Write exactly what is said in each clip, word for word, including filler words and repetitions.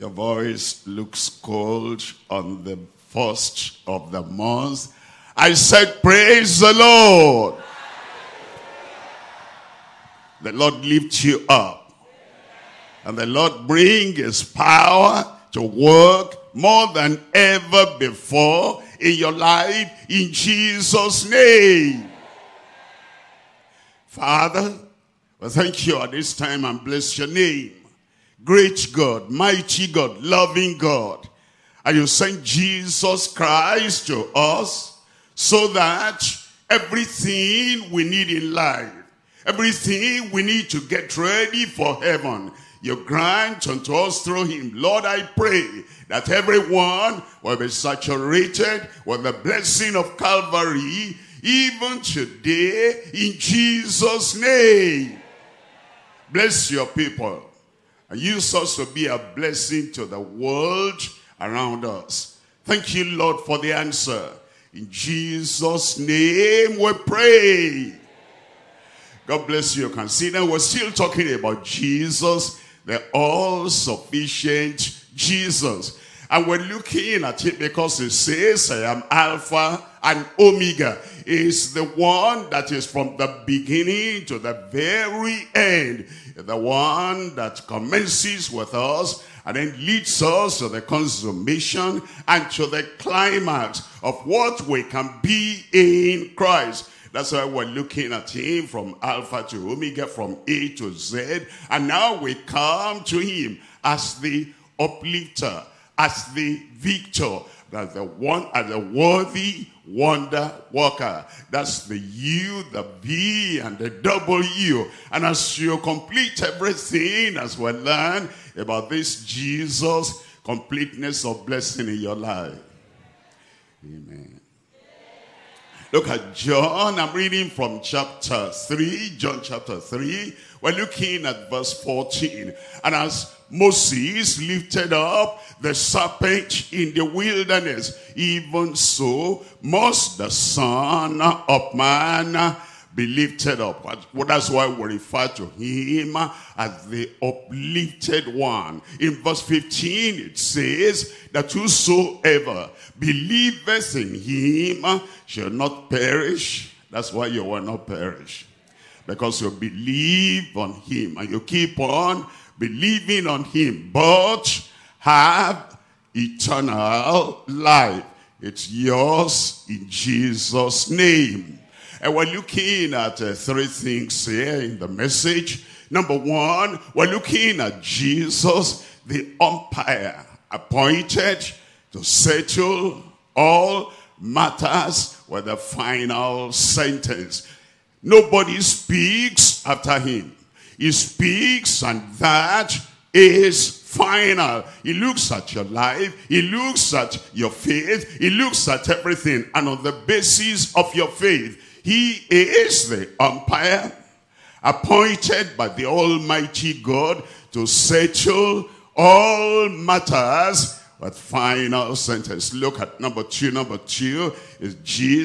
Your voice looks cold on the first of the month. I said, praise the Lord. The Lord lift you up. And the Lord bring his power to work more than ever before in your life, in Jesus' name. Father, well, thank you at this time and bless your name. Great God, mighty God, loving God. And you sent Jesus Christ to us so that everything we need in life, everything we need to get ready for heaven, you grant unto us through him. Lord, I pray that everyone will be saturated with the blessing of Calvary, even today, in Jesus' name. Bless your people. And use us to be a blessing to the world around us. Thank you, Lord, for the answer. In Jesus' name we pray. God bless you. Consider we're still talking about Jesus, the all-sufficient Jesus. And we're looking at it because it says, I am Alpha and Omega. Is the one that is from the beginning to the very end. The one that commences with us and then leads us to the consummation and to the climax of what we can be in Christ. That's why we're looking at him from Alpha to Omega, from A to Z. And now we come to him as the uplifter, as the victor, as the one, as the worthy wonder worker. That's the U, the V, and the W. And as you complete everything, as we learn about this Jesus, completeness of blessing in your life. Amen. Look at John. I'm reading from chapter three, John chapter three. We're looking at verse fourteen. And as Moses lifted up the serpent in the wilderness, even so must the Son of Man be lifted up. That's why we refer to him as the uplifted one. In verse fifteen it says that whosoever believeth in him shall not perish. That's why you will not perish. Because you believe on him and you keep on believing on him, but have eternal life. It's yours in Jesus' name. And we're looking at uh, three things here in the message. Number one, we're looking at Jesus, the umpire, appointed to settle all matters with the final sentence. Nobody speaks after him. He speaks, and that is final. He looks at your life. He looks at your faith. He looks at everything. And on the basis of your faith, he is the umpire appointed by the Almighty God to settle all matters with final sentence. Look at number two. Number two is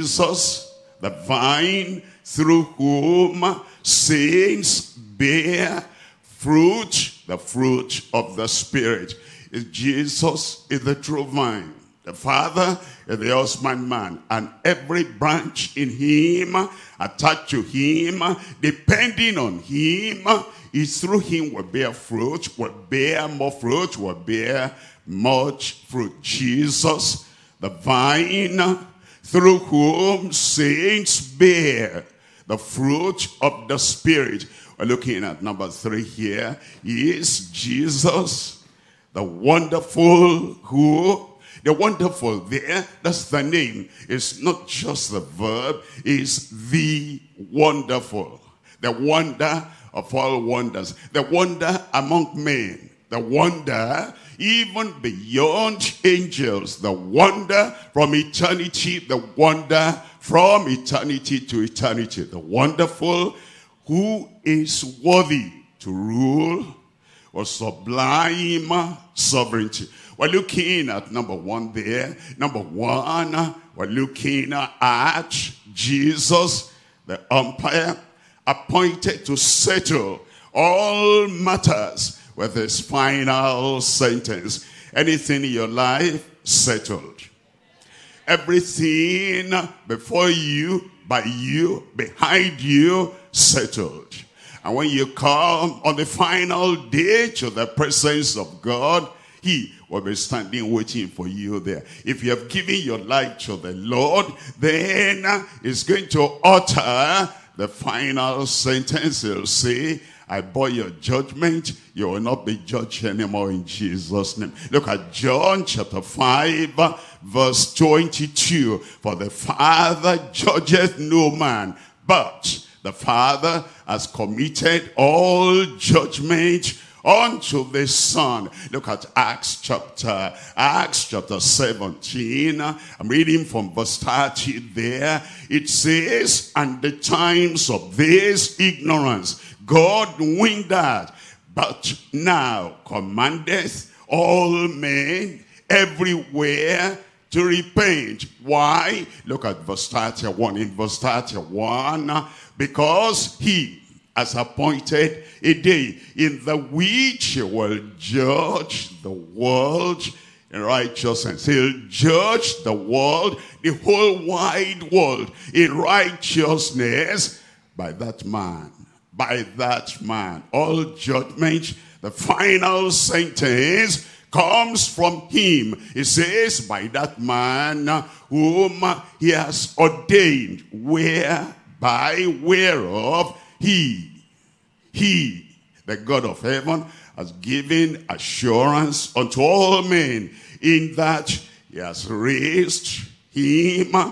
Jesus, the vine, through whom saints bear fruit, the fruit of the Spirit. Is Jesus is the true vine. The Father is the husbandman, and every branch in him, attached to him, depending on him, is through him will bear fruit, will bear more fruit, will bear much fruit. Jesus, the vine, through whom saints bear the fruit of the Spirit. We're looking at number three here. He is Jesus, the wonderful who. The wonderful there, that's the name. It's not just the verb, it's the wonderful. The wonder of all wonders. The wonder among men. The wonder even beyond angels. The wonder from eternity. The wonder from eternity to eternity. The wonderful who is worthy to rule with sublime sovereignty. We're looking at number one there. Number one, we're looking at Jesus, the umpire, appointed to settle all matters with his final sentence. Anything in your life, settled. Everything before you, by you, behind you, settled. And when you come on the final day to the presence of God, he will be standing waiting for you there. If you have given your life to the Lord, then he's going to utter the final sentence. He'll say, I bore your judgment. You will not be judged anymore in Jesus' name. Look at John chapter five, verse twenty-two. For the Father judgeth no man, but the Father has committed all judgment unto the Son. Look at Acts chapter, Acts chapter seventeen. I'm reading from verse thirty there. It says, and the times of this ignorance God winked at, but now commandeth all men everywhere to repent. Why? Look at verse thirty-one. In verse thirty-one, because he has appointed a day in the which he will judge the world in righteousness. He'll judge the world, the whole wide world, in righteousness by that man. By that man. All judgment, the final sentence comes from him. He says, by that man whom he has ordained, whereby, whereof he, he, the God of heaven, has given assurance unto all men, in that he has raised him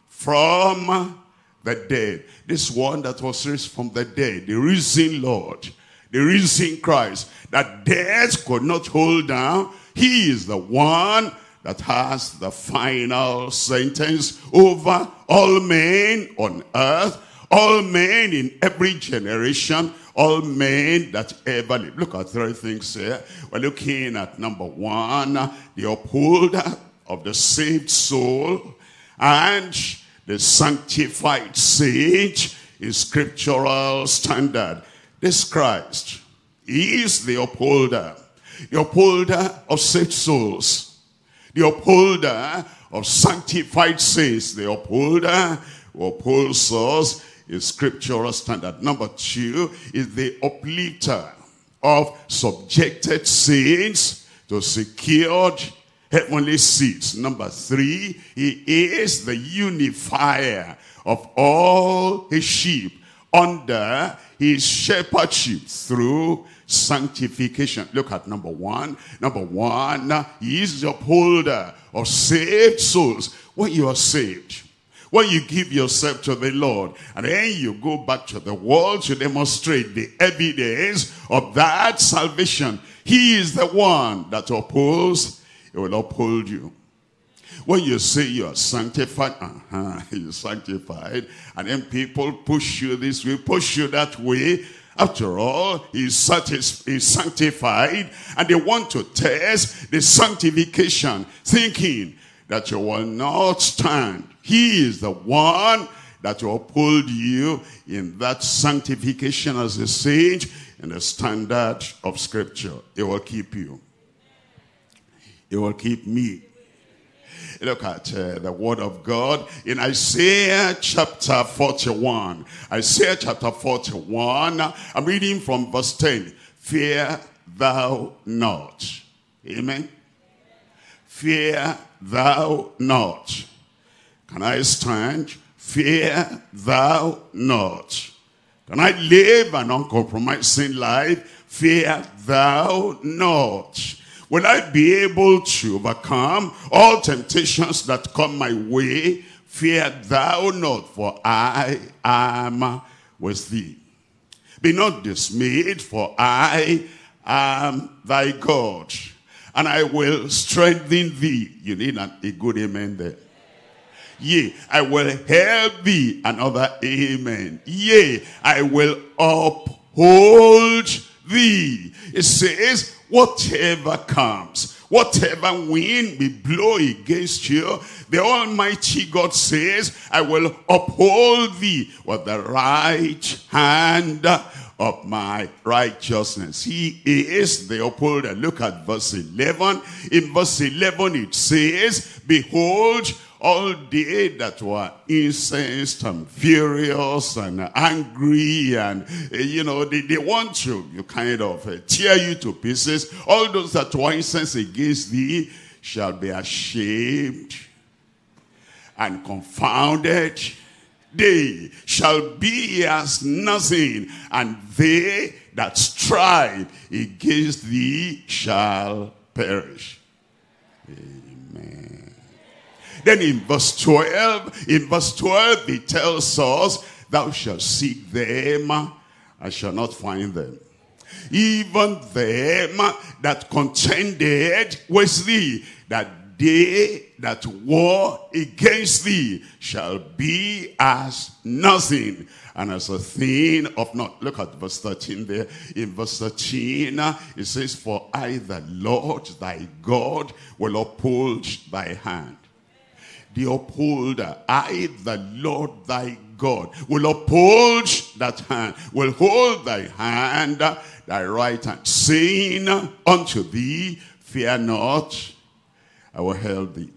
from the dead. This one that was raised from the dead, the risen Lord, the risen Christ, that death could not hold down. He is the one that has the final sentence over all men on earth, all men in every generation, all men that ever live. Look at three things here. We're looking at number one, the upholder of the saved soul, and the sanctified saint is scriptural standard. This Christ is the upholder, the upholder of saved souls, the upholder of sanctified saints, the upholder who upholds us is scriptural standard. Number two is the uplifter of subjected saints to secured heavenly seats. Number three, he is the unifier of all his sheep under his shepherdship through sanctification. Look at number one. Number one, he is the upholder of saved souls. When you are saved, when you give yourself to the Lord, and then you go back to the world to demonstrate the evidence of that salvation, he is the one that upholds. It will uphold you. When you say you are sanctified, uh-huh, you're sanctified, and then people push you this way, push you that way. After all, he's sanctified, and they want to test the sanctification, thinking that you will not stand. He is the one that will uphold you in that sanctification as a saint in the standard of Scripture. It will keep you. It will keep me. Look at uh, the word of God in Isaiah chapter forty-one. Isaiah chapter forty-one. I'm reading from verse ten. Fear thou not. Amen. Fear thou not. Can I stand? Fear thou not. Can I live an uncompromising life? Fear thou not. Will I be able to overcome all temptations that come my way? Fear thou not, for I am with thee. Be not dismayed, for I am thy God, and I will strengthen thee. You need a good amen there. Yea, I will help thee. Another amen. Yea, I will uphold thee. It says, whatever comes, whatever wind may blow against you, the Almighty God says, I will uphold thee with the right hand of my righteousness. He is the upholder. Look at verse eleven. In verse eleven it says, behold, all they that were incensed and furious and angry and, uh, you know, they, they want to you kind of uh, tear you to pieces. All those that were incensed against thee shall be ashamed and confounded. They shall be as nothing, and they that strive against thee shall perish. Amen. Then in verse twelve, in verse twelve, it tells us, thou shalt seek them and shall not find them. Even them that contended with thee, that they that war against thee shall be as nothing, and as a thing of naught. Look at verse thirteen there. In verse thirteen, it says, for I, the Lord thy God, will uphold thy hand. The upholder, I, the Lord thy God, will uphold that hand, will hold thy hand, thy right hand, saying unto thee, fear not, I will help thee.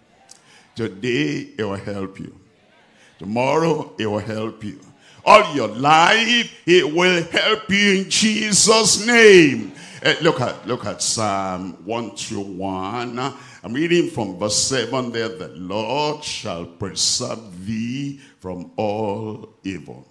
Today, it will help you. Tomorrow, it will help you. All your life, it will help you in Jesus' name. Uh, look at look at Psalm one two one. I'm reading from verse seven there. The Lord shall preserve thee from all evil.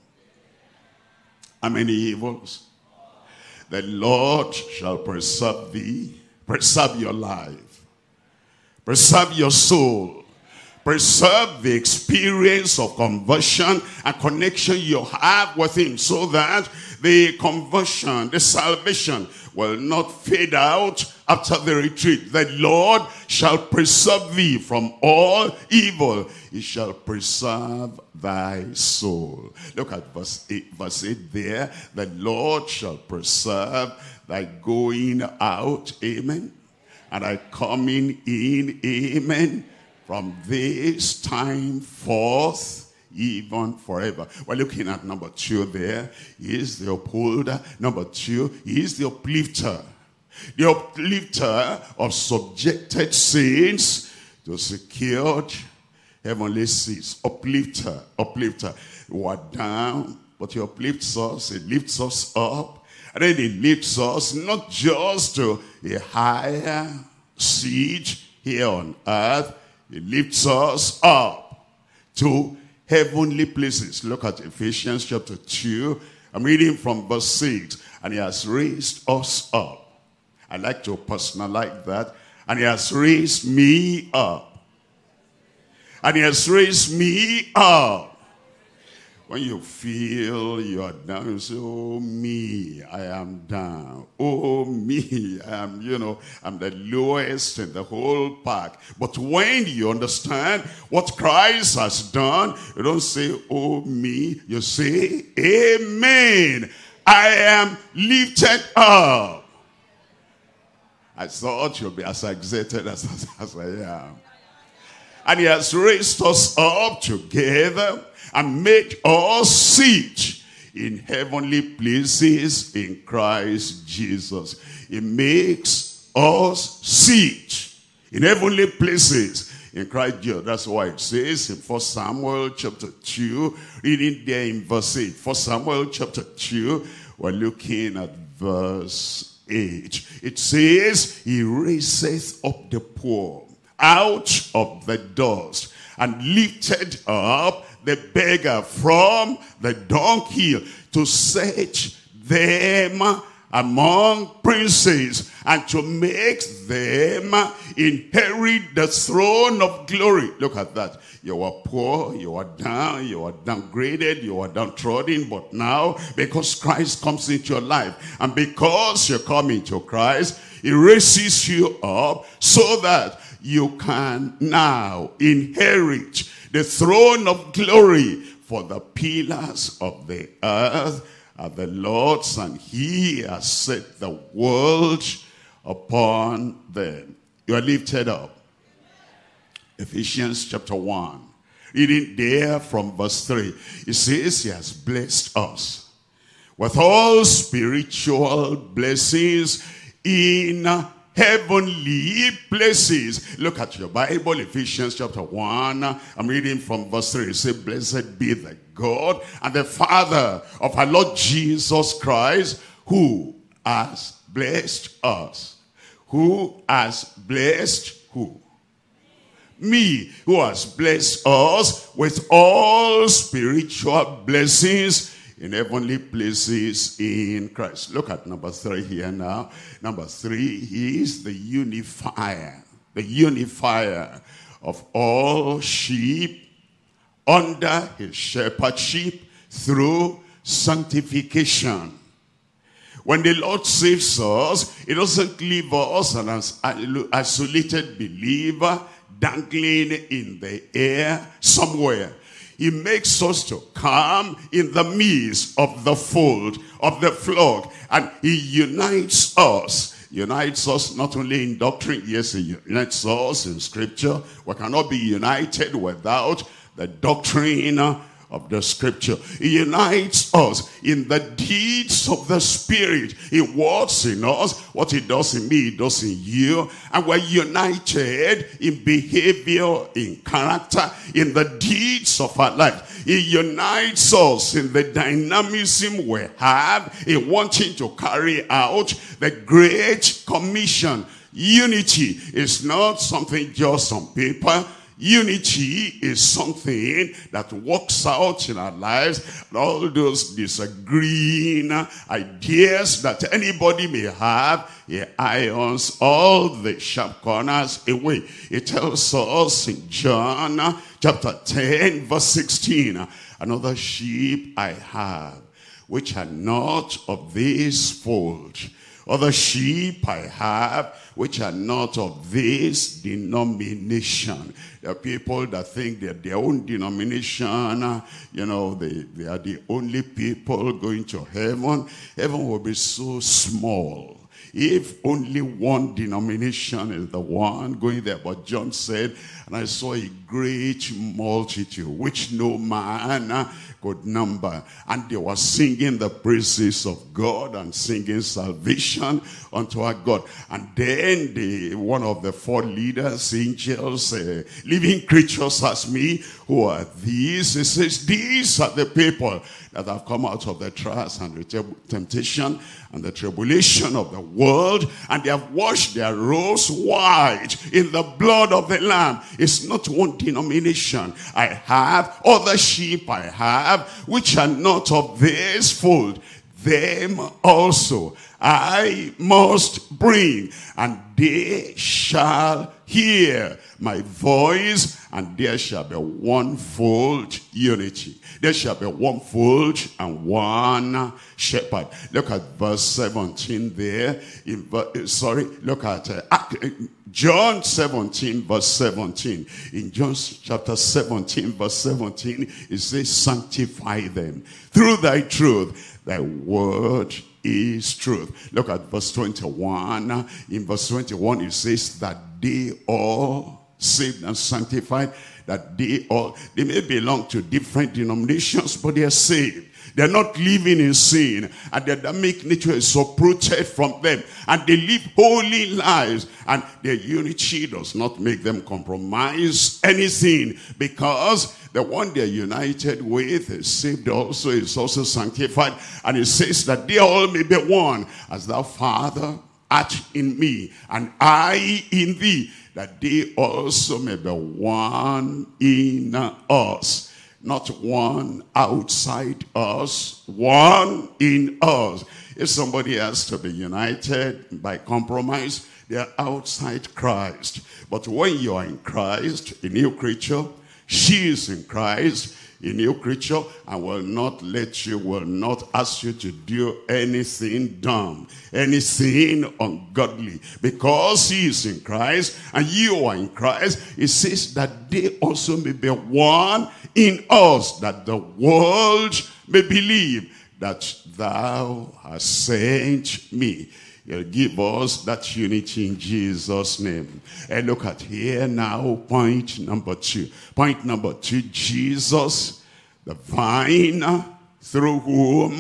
How many evils? The Lord shall preserve thee. Preserve your life. Preserve your soul. Preserve the experience of conversion and connection you have with him, so that the conversion, the salvation will not fade out after the retreat. The Lord shall preserve thee from all evil. He shall preserve thy soul. Look at verse eight, verse eight there. The Lord shall preserve thy going out, amen, and thy coming in, amen, from this time forth, even forever. We're looking at number two there. He is the upholder. Number two, he is the uplifter. The uplifter of subjected saints to secured heavenly seats. Uplifter, uplifter. You are down, but he uplifts us. He lifts us up. And then he lifts us not just to a higher seat here on earth. He lifts us up to heavenly places. Look at Ephesians chapter two. I'm reading from verse six. And he has raised us up. I like to personalize that. And he has raised me up. And he has raised me up. When you feel you are down, you say, oh me, I am down. Oh me, I am, you know, I'm the lowest in the whole pack. But when you understand what Christ has done, you don't say, oh me, you say, amen. I am lifted up. I thought you'll be as excited as, as, as I am. And he has raised us up together and made us sit in heavenly places in Christ Jesus. He makes us sit in heavenly places in Christ Jesus. That's why it says in First Samuel chapter two, reading there in verse eight. First Samuel chapter two, we're looking at verse eight. It says, he raiseth up the poor out of the dust, and lifted up the beggar from the dunghill, to set them among princes, and to make them inherit the throne of glory. Look at that. You were poor, you were down, you were downgraded, you were downtrodden, but now, because Christ comes into your life, and because you come into Christ, he raises you up so that you can now inherit the throne of glory, for the pillars of the earth are the Lord's, and he has set the world upon them. You are lifted up. Ephesians chapter one. Reading there from verse three. It says he has blessed us with all spiritual blessings in heavenly places. Look at your Bible, Ephesians chapter one. I'm reading from verse three. It says, blessed be the God and the Father of our Lord Jesus Christ, who has blessed us. Who has blessed who? Me, who has blessed us with all spiritual blessings in heavenly places in Christ. Look at number three here now. Number three, he is the unifier. The unifier of all sheep under his shepherdship through sanctification. When the Lord saves us, he doesn't leave us an isolated believer dangling in the air somewhere. He makes us to come in the midst of the fold, of the flock, and he unites us. Unites us not only in doctrine, yes, he unites us in scripture. We cannot be united without the doctrine of the scripture. He unites us in the deeds of the Spirit. He works in us. What he does in me, he does in you. And we're united in behavior, in character, in the deeds of our life. He unites us in the dynamism we have in wanting to carry out the Great Commission. Unity is not something just on paper. Unity is something that works out in our lives. And all those disagreeing ideas that anybody may have, he irons all the sharp corners away. It tells us in John chapter ten verse sixteen, another sheep I have, which are not of this fold. Other sheep I have, which are not of this denomination. There are people that think that their own denomination, you know, they, they are the only people going to heaven. Heaven will be so small if only one denomination is the one going there. But John said, and I saw a great multitude, which no man could number. And they were singing the praises of God and singing salvation unto our God. And then the one of the four leaders, angels, uh, living creatures asked me, who are these? He says, these are the people that have come out of the trials and the temptation and the tribulation of the world, and they have washed their robes white in the blood of the Lamb. It's not one denomination I have, other sheep I have, which are not of this fold. Them also I must bring, and they shall hear my voice, and there shall be one fold unity. There shall be one fold and one shepherd. Look at verse seventeen there. In, sorry, look at uh, John seventeen verse seventeen. In John chapter seventeen verse seventeen, it says, sanctify them through thy truth. Thy word is truth. Look at verse twenty-one. In verse twenty-one, it says that they all saved and sanctified, that they all, they may belong to different denominations, but they are saved. They're not living in sin, and their Adamic nature is uprooted from them, and they live holy lives, and their unity does not make them compromise anything, because the one they're united with is saved also, is also sanctified. And it says that they all may be one, as thou, Father, art in me, and I in thee, that they also may be one in us. Not one outside us, one in us. If somebody has to be united by compromise, they are outside Christ. But when you are in Christ, a new creature, she is in Christ, a new creature, and will not let you, will not ask you to do anything dumb, anything ungodly, because he is in Christ and you are in Christ. It says that they also may be one in us, that the world may believe that thou hast sent me. He'll give us that unity in Jesus' name. And look at here now, point number two. Point number two, Jesus, the vine, through whom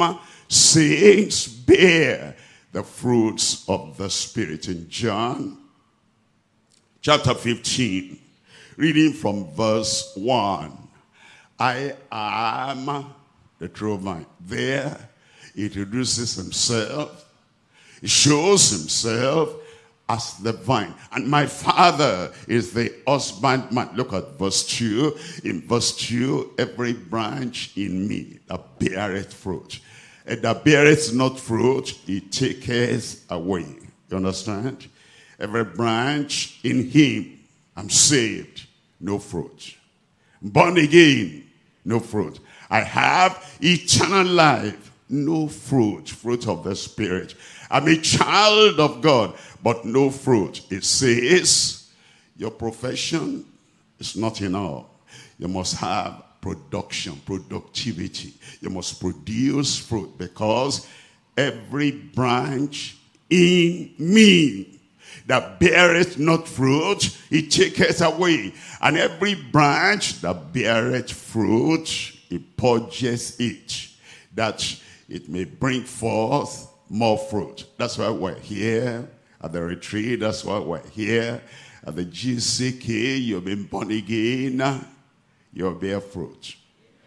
saints bear the fruits of the Spirit. In John chapter fifteen, reading from verse one. I am the true vine. There he introduces himself. He shows himself as the vine. And my Father is the husbandman. Look at verse two. In verse two, every branch in me that beareth fruit, and that beareth not fruit, he taketh away. You understand? Every branch in him, I'm saved, no fruit. Born again, no fruit. I have eternal life, no fruit, fruit of the Spirit. I'm a child of God, but no fruit. It says, your profession is not enough. You must have production, productivity. You must produce fruit, because every branch in me that beareth not fruit, he taketh away. And every branch that beareth fruit, he purges it, that it may bring forth more fruit. That's why we're here at the retreat. That's why we're here at the G C K. You've been born again. You'll bear fruit.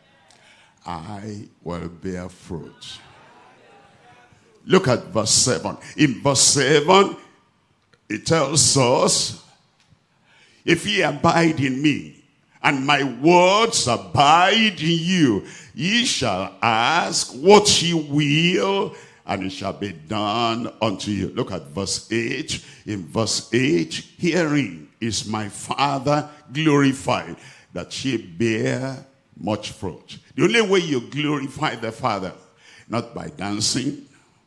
I will bear fruit. Look at verse seven. In verse seven, it tells us, if ye abide in me, and my words abide in you, ye shall ask what ye will, and it shall be done unto you. Look at verse eight. In verse eight, herein is my Father glorified, that ye bear much fruit. The only way you glorify the Father, not by dancing,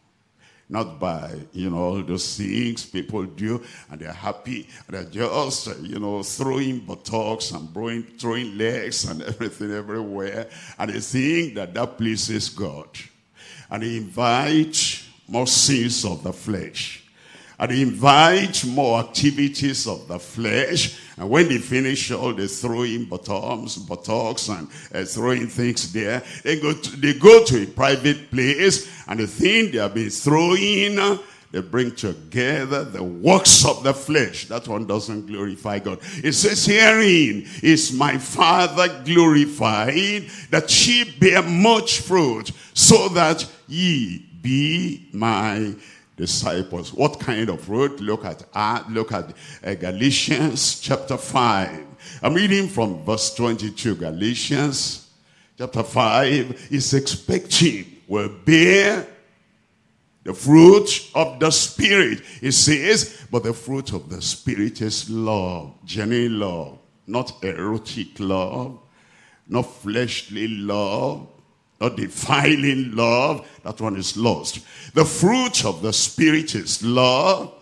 not by, you know, all those things people do, and they're happy, and they're just, you know, throwing buttocks and throwing, throwing legs and everything everywhere, and they think that that pleases God. And they invite more sins of the flesh. And they invite more activities of the flesh. And when they finish all the throwing buttocks, buttocks and uh, throwing things there, they go, to, they go to a private place, and the thing they have been throwing, uh, they bring together the works of the flesh. That one doesn't glorify God. It says, herein is my Father glorified, that ye bear much fruit, so that ye be my disciples. What kind of fruit? Look at uh, look at uh, Galatians chapter five. I'm reading from verse twenty-two. Galatians chapter five is expecting will bear the fruit of the Spirit. It says, but the fruit of the Spirit is love, genuine love, not erotic love, not fleshly love, not defiling love. That one is lost. The fruit of the Spirit is love,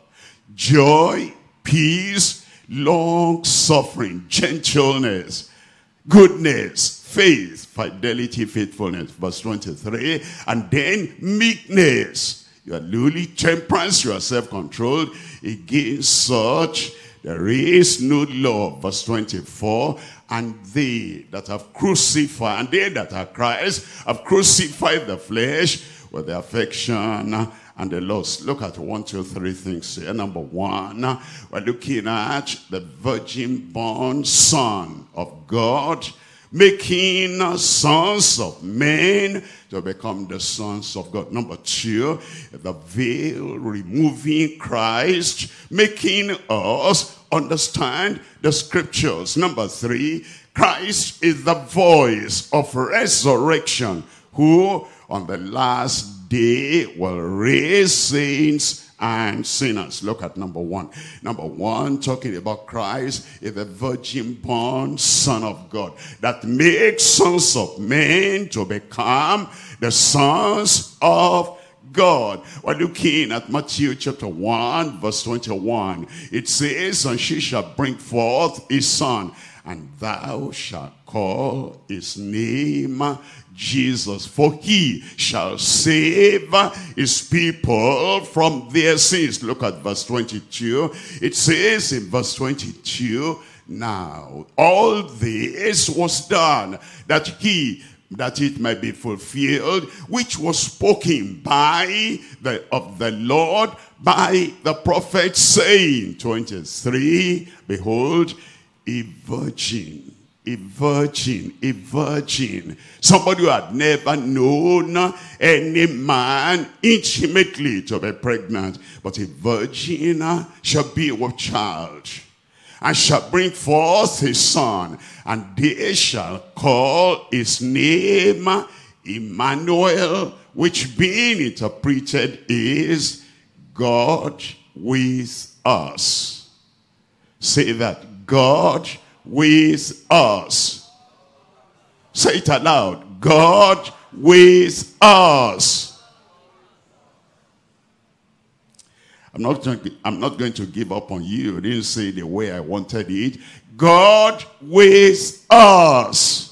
joy, peace, long-suffering, gentleness, goodness, faith, fidelity, faithfulness. Verse twenty-three. And then meekness. You are lowly, temperance, you are self-controlled. Against such there is no law. Verse twenty-four. And they that have crucified, and they that are Christ, have crucified the flesh with the affection and the lust. Look at one, two, three things here. Number one, we're looking at the virgin-born Son of God, making sons of men to become the sons of God. Number two, the veil removing Christ, making us understand the scriptures. Number three, Christ is the voice of resurrection, who on the last day will raise saints and sinners. Look at number one. Number one, talking about Christ is the virgin-born Son of God that makes sons of men to become the sons of God. We're looking at Matthew chapter one, verse twenty-one. It says, and she shall bring forth a son, and thou shalt call his name Jesus, for he shall save his people from their sins. Look at verse twenty-two. It says in verse twenty-two, now all this was done that he that it might be fulfilled, which was spoken by the of the Lord by the prophet, saying, twenty-three, behold, a virgin, a virgin, a virgin, somebody who had never known any man intimately to be pregnant, but a virgin shall be with child, and shall bring forth a son, and they shall call his name Emmanuel, which being interpreted is God with us. Say that, God with us. Say it aloud, God with us. I'm not, I'm not going to give up on you. I didn't say the way I wanted it. God with us.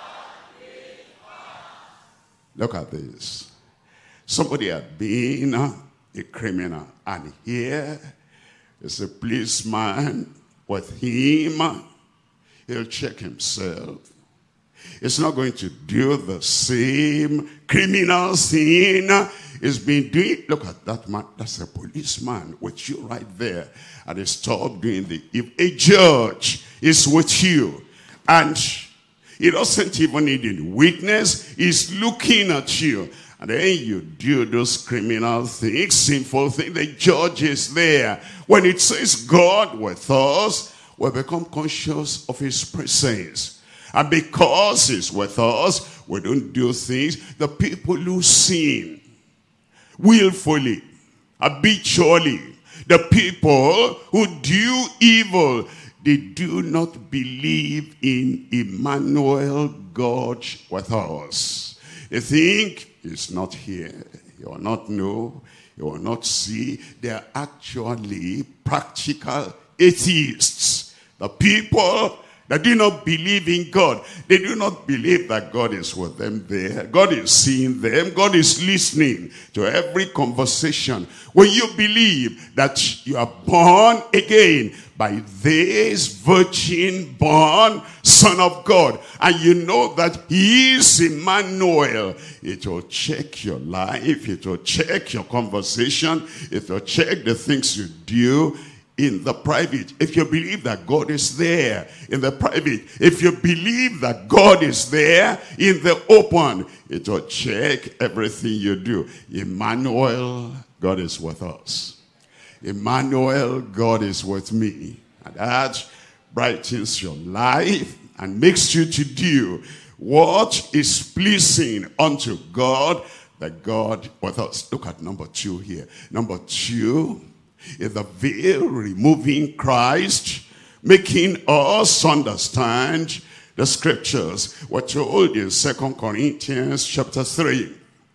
Look at this. Somebody had been a criminal, and here is a policeman with him. He'll check himself. He's not going to do the same criminal thing he's been doing. Look at that man. That's a policeman with you right there. And he stopped doing the... If a judge is with you and he doesn't even need any witness, he's looking at you, and then you do those criminal things, sinful things, the judge is there. When it says God with us, we become conscious of his presence. And because he's with us, we don't do things. The people who sin willfully, habitually, the people who do evil, they do not believe in Emmanuel, God with us. They think he's not here. You will not know. You will not see. They are actually practical atheists. The people that do not believe in God. They do not believe that God is with them there. God is seeing them. God is listening to every conversation. When you believe that you are born again by this virgin born Son of God, and you know that he is Emmanuel, it will check your life. It will check your conversation. It will check the things you do in the private. If you believe that God is there in the private, if you believe that God is there in the open, it will check everything you do. Emmanuel, God is with us. Emmanuel, God is with me. And that brightens your life and makes you to do what is pleasing unto God, that God with us. Look at number two here. Number two is the veil removing Christ, making us understand the scriptures. We're told in Second Corinthians chapter three.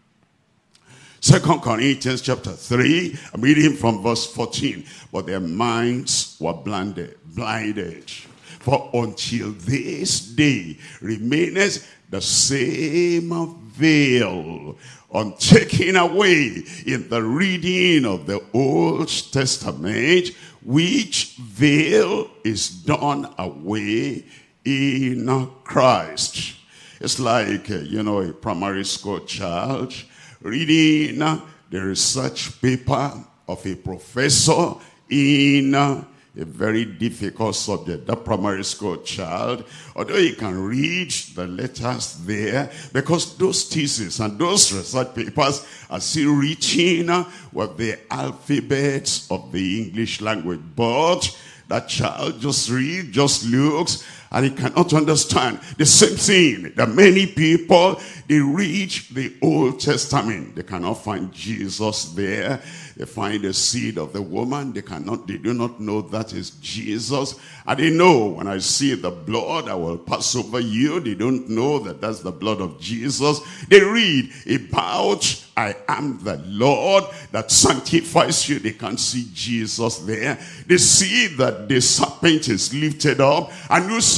Second Corinthians chapter three, I'm reading from verse fourteen. But their minds were blinded, blinded. For until this day remaineth the same veil, untaken away in the reading of the Old Testament, which veil is done away in Christ. It's like, uh, you know, a primary school child reading uh, the research paper of a professor in uh, a very difficult subject. The primary school child, although he can read the letters there, because those theses and those research papers are still written uh, with the alphabets of the English language. But that child just reads, just looks, and he cannot understand. The same thing that many people, they read the Old Testament. They cannot find Jesus there. They find the seed of the woman. They cannot, they do not know that is Jesus. And they know, when I see the blood, I will pass over you. They don't know that that's the blood of Jesus. They read about, I am the Lord that sanctifies you. They can't see Jesus there. They see that the serpent is lifted up, and whoso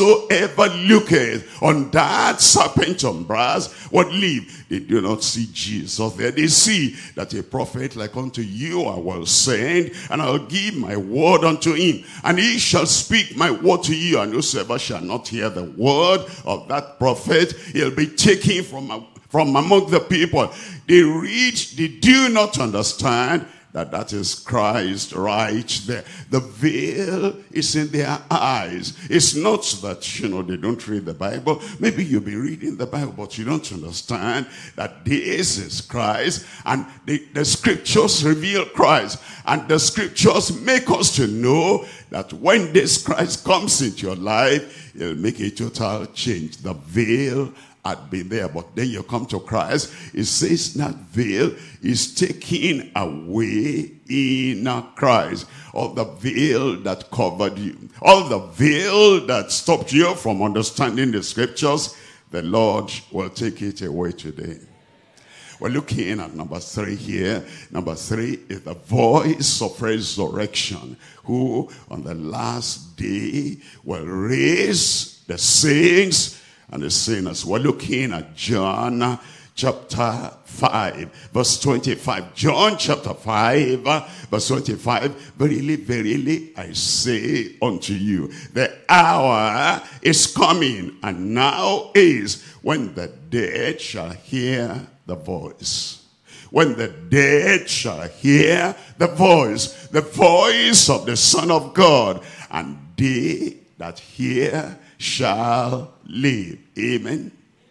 whosoever looketh on that serpent on brass would live. They do not see Jesus there. They see that a prophet like unto you I will send, and I'll give my word unto him, and he shall speak my word to you, and whosoever shall not hear the word of that prophet, he'll be taken from, from among the people. They read, they do not understand that that is Christ right there. The veil is in their eyes. It's not that, you know, they don't read the Bible. Maybe you've been reading the Bible, but you don't understand that this is Christ. And the, the scriptures reveal Christ. And the scriptures make us to know that when this Christ comes into your life, it'll make a total change. The veil had been there, but then you come to Christ. It says that veil is taken away in Christ. All the veil that covered you, all the veil that stopped you from understanding the scriptures, the Lord will take it away today. We're looking at number three here. Number three is the voice of resurrection, who on the last day will raise the saints and the sinners. We're looking at John chapter five, verse twenty-five. John chapter five, verse twenty-five. Verily, verily, I say unto you, the hour is coming, and now is, when the dead shall hear the voice. When the dead shall hear the voice, the voice of the Son of God, and they that hear shall live. Amen.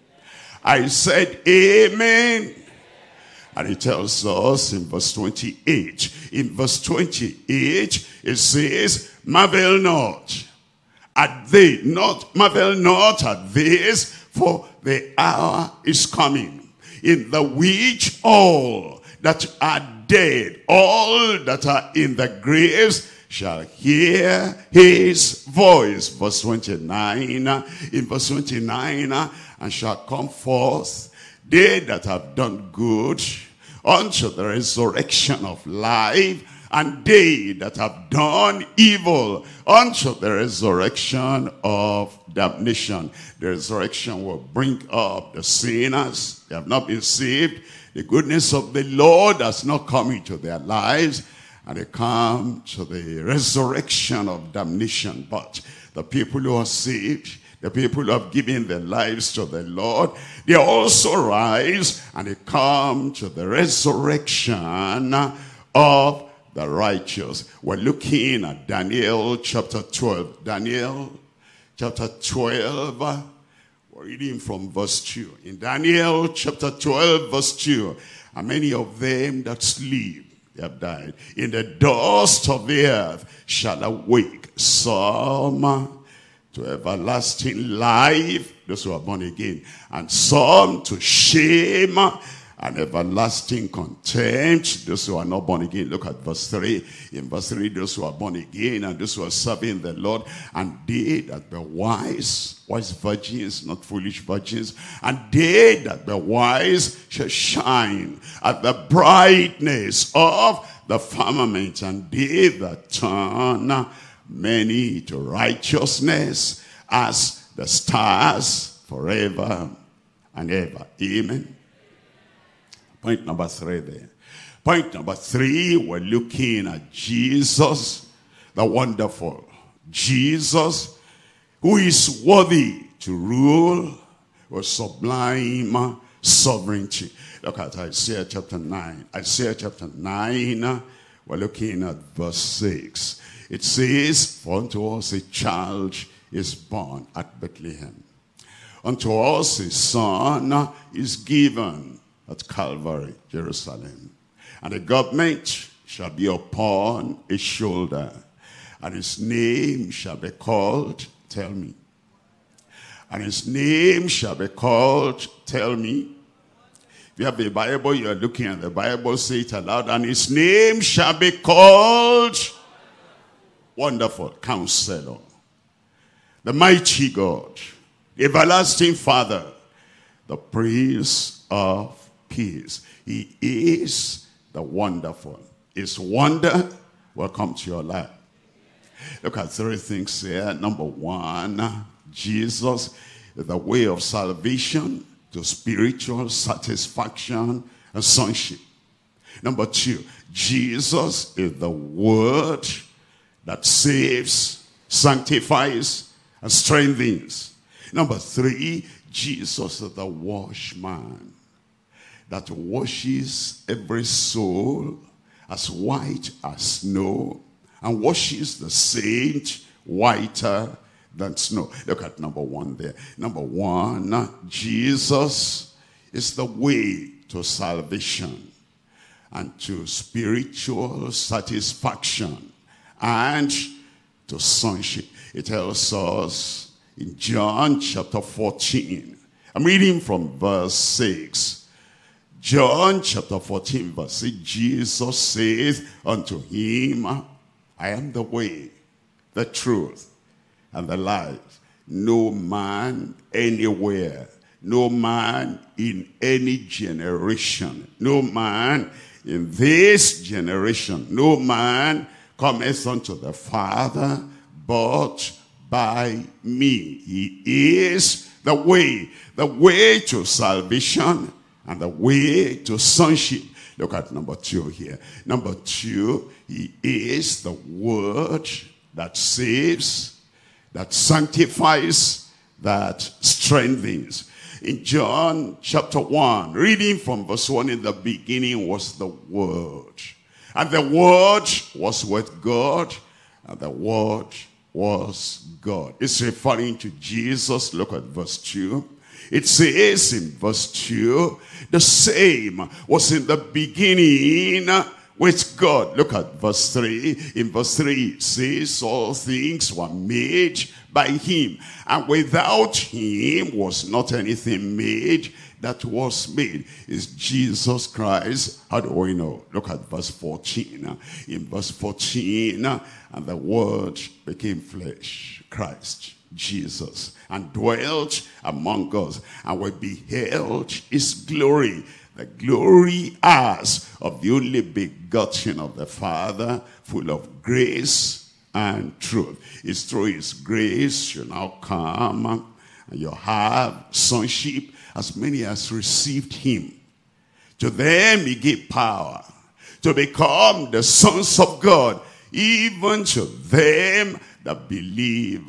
I said amen. And it tells us in verse twenty-eight. In verse twenty-eight, it says, marvel not at they not, marvel not at this, for the hour is coming, in the which all that are dead, all that are in the graves, shall hear his voice. Verse twenty-nine, in verse twenty-nine, and shall come forth they that have done good unto the resurrection of life, and they that have done evil unto the resurrection of damnation. The resurrection will bring up the sinners. They have not been saved. The goodness of the Lord has not come into their lives, and they come to the resurrection of damnation. But the people who are saved, the people who have given their lives to the Lord, they also rise and they come to the resurrection of the righteous. We're looking at Daniel chapter twelve. Daniel chapter twelve. We're reading from verse two. In Daniel chapter twelve, verse two. And many of them that sleep, they have died, in the dust of the earth shall awake, some to everlasting life, those who are born again, and some to shame and everlasting contempt, those who are not born again. Look at verse three. In verse three, those who are born again and those who are serving the Lord, and they that were wise, wise virgins, not foolish virgins, and they that were wise shall shine at the brightness of the firmament, and they that turn many to righteousness as the stars forever and ever. Amen. Point number three there. Point number three, we're looking at Jesus, the wonderful Jesus, who is worthy to rule with sublime sovereignty. Look at Isaiah chapter nine. Isaiah chapter nine, we're looking at verse six. It says, for unto us a child is born at Bethlehem. Unto us a son is given at Calvary, Jerusalem. And the government shall be upon his shoulder. And his name shall be called, tell me. And his name shall be called, tell me. If you have a Bible, you are looking at the Bible, say it aloud. And his name shall be called Wonderful Counselor, the Mighty God, the Everlasting Father, the Prince of Peace. He is the Wonderful. His wonder will come to your life. Look at three things here. Number one, Jesus is the way of salvation to spiritual satisfaction and sonship. Number two, Jesus is the word that saves, sanctifies, and strengthens. Number three, Jesus is the washman that washes every soul as white as snow and washes the saint whiter than snow. Look at number one there. Number one, Jesus is the way to salvation and to spiritual satisfaction and to sonship. It tells us in John chapter fourteen. I'm reading from verse six. John chapter fourteen verse six. Jesus saith unto him, I am the way, the truth, and the life. No man anywhere, no man in any generation, no man in this generation, no man cometh unto the Father but by me. He is the way, the way to salvation and the way to sonship. Look at number two here. Number two, he is the word that saves, that sanctifies, that strengthens. In John chapter one, reading from verse one, in the beginning was the Word. And the Word was with God, and the Word was God. It's referring to Jesus. Look at verse two. It says in verse two, the same was in the beginning with God. Look at verse three. In verse three it says, all things were made by him, and without him was not anything made that was made. Is Jesus Christ. How do we know? Look at verse fourteen. In verse fourteen, and the word became flesh, Christ Jesus, and dwelt among us, and we beheld his glory, the glory as of the only begotten of the Father, full of grace and truth. It's through his grace you now come, and you have sonship, as many as received him. To them he gave power to become the sons of God, even to them that believe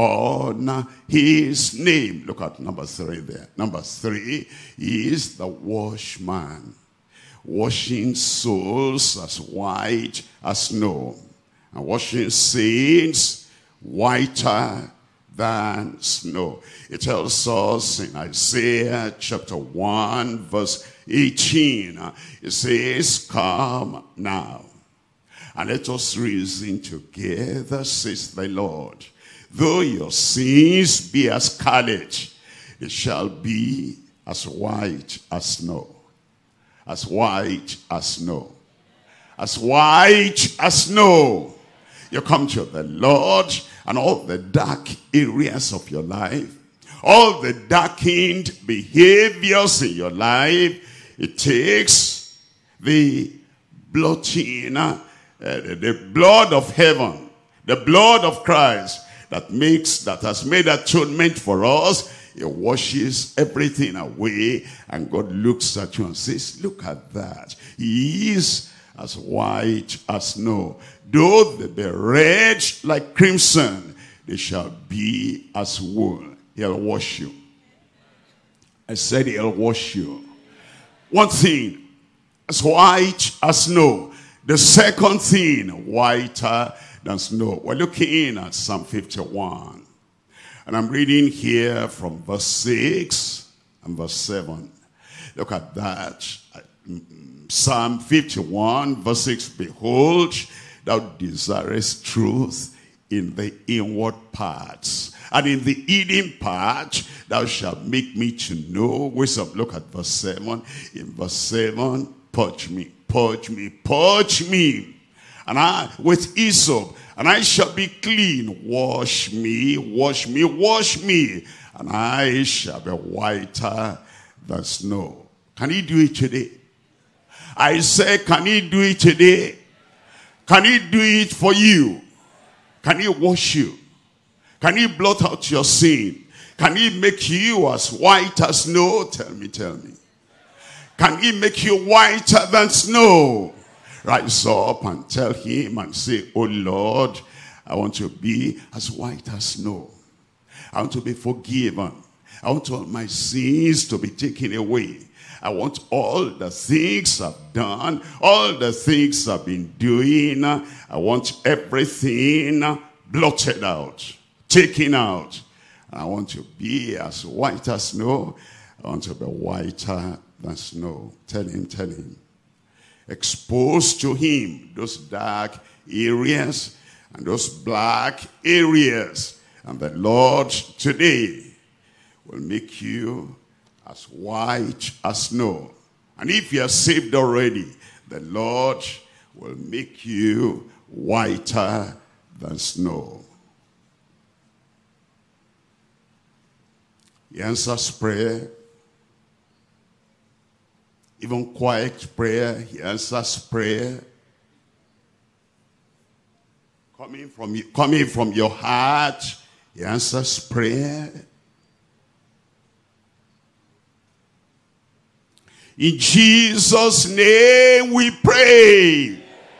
on his name. Look at number three there. Number three, he is the washman, washing souls as white as snow, and washing saints whiter than snow. It tells us in Isaiah chapter one verse eighteen, it says, come now, and let us reason together, says the Lord. Though your sins be as scarlet, it shall be as white as snow. As white as snow. As white as snow. You come to the Lord, and all the dark areas of your life, all the darkened behaviors in your life, it takes the blotting, uh, the blood of heaven, the blood of Christ that makes, that has made atonement for us. It washes everything away, and God looks at you and says, look at that. He is as white as snow. Though they be red like crimson, they shall be as wool. He'll wash you. I said he'll wash you. One thing, as white as snow. The second thing, whiter than snow. We're looking at Psalm fifty-one. And I'm reading here from verse six and verse seven. Look at that. Psalm fifty-one verse six. Behold, thou desirest truth in the inward parts, and in the hidden part thou shalt make me to know wisdom. Look at verse seven. In verse seven, purge me, purge me, purge me, and I with hyssop, and I shall be clean. Wash me, wash me, wash me, and I shall be whiter than snow. Can he do it today? I say, can he do it today? Can he do it for you? Can he wash you? Can he blot out your sin? Can he make you as white as snow? Tell me, tell me. Can he make you whiter than snow? Rise up and tell him and say, oh Lord, I want to be as white as snow. I want to be forgiven. I want all my sins to be taken away. I want all the things I've done, all the things I've been doing. I want everything blotted out, taken out. I want to be as white as snow. I want to be whiter than snow. Tell him, tell him. Expose to him those dark areas and those black areas. And the Lord today will make you as white as snow. And if you are saved already, the Lord will make you whiter than snow. He answers prayer. Even quiet prayer, he answers prayer. Coming from, coming from your heart, he answers prayer. In Jesus' name we pray.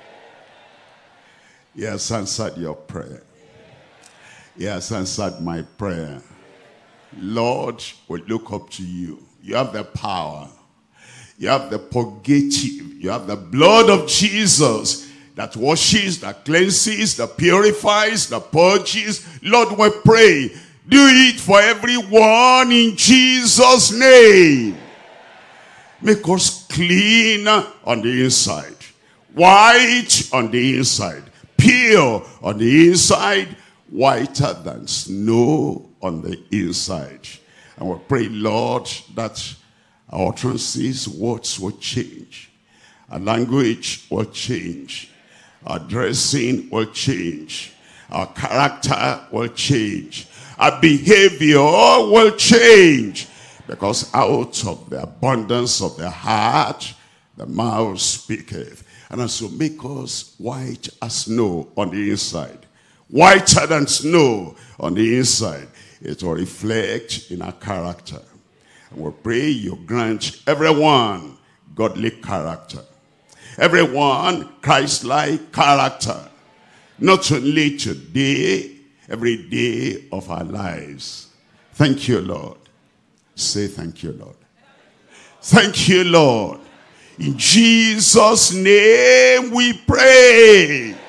He has answered your prayer. He has answered my prayer. Lord, we look up to you. You have the power. You have the purgative. You have the blood of Jesus that washes, that cleanses, that purifies, that purges. Lord, we pray. Do it for everyone in Jesus' name. Make us clean on the inside, white on the inside, pure on the inside, whiter than snow on the inside. And we pray, Lord, that our utterances, words will change. Our language will change. Our dressing will change. Our character will change. Our behavior will change. Because out of the abundance of the heart, the mouth speaketh. And also make us white as snow on the inside. Whiter than snow on the inside. It will reflect in our character. And we pray you grant everyone godly character. Everyone Christ-like character. Not only today, every day of our lives. Thank you, Lord. Say thank you, Lord. Thank you, Lord. In Jesus' name we pray.